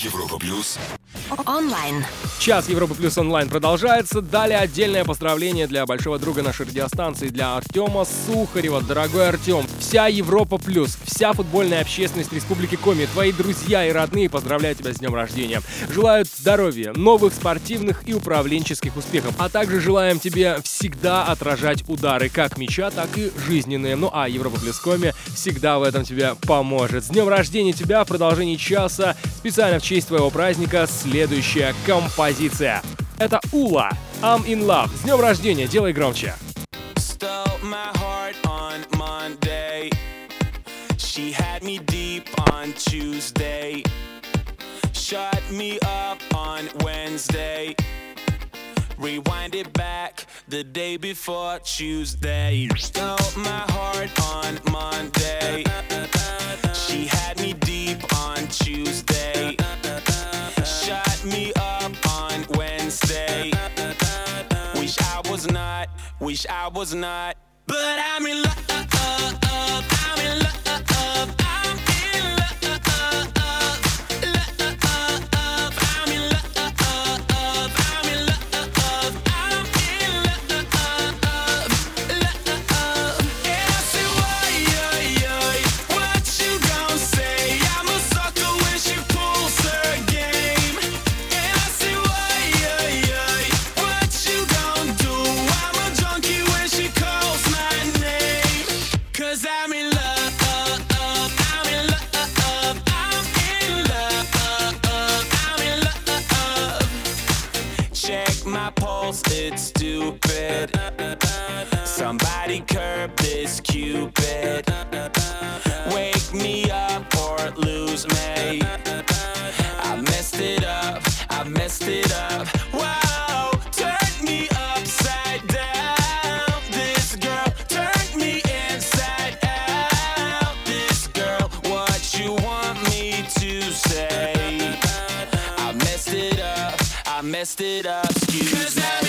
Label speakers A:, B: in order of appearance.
A: Европа Плюс.
B: Онлайн.
C: Час Европа Плюс онлайн продолжается. Далее отдельное поздравление для большого друга нашей радиостанции, для Артема Сухарева. Дорогой Артем, вся Европа Плюс, вся футбольная общественность Республики Коми, твои друзья и родные поздравляют тебя с днем рождения. Желают здоровья, новых спортивных и управленческих успехов. А также желаем тебе всегда отражать удары как мяча, так и жизненные. Ну а Европа Плюс Коми всегда в этом тебе поможет. С днем рождения тебя! В продолжении часа специально в честь твоего праздника следующая композиция. Это Ула, I'm in Love. С днем рождения, делай громче.
D: She had me deep on Tuesday, shut me up on Wednesday, rewind it back the day before Tuesday. Stole my heart on Monday, she had me deep on Tuesday, shut me up on Wednesday. Wish I was not, but I'm in love, I'm in love. It's stupid. Somebody curb this Cupid. Wake me up or lose me. I messed it up, I messed it up. Wow, turn me upside down. This girl turned me inside out. This girl, what you want me to say? I messed it up, I messed it up. Excuse me.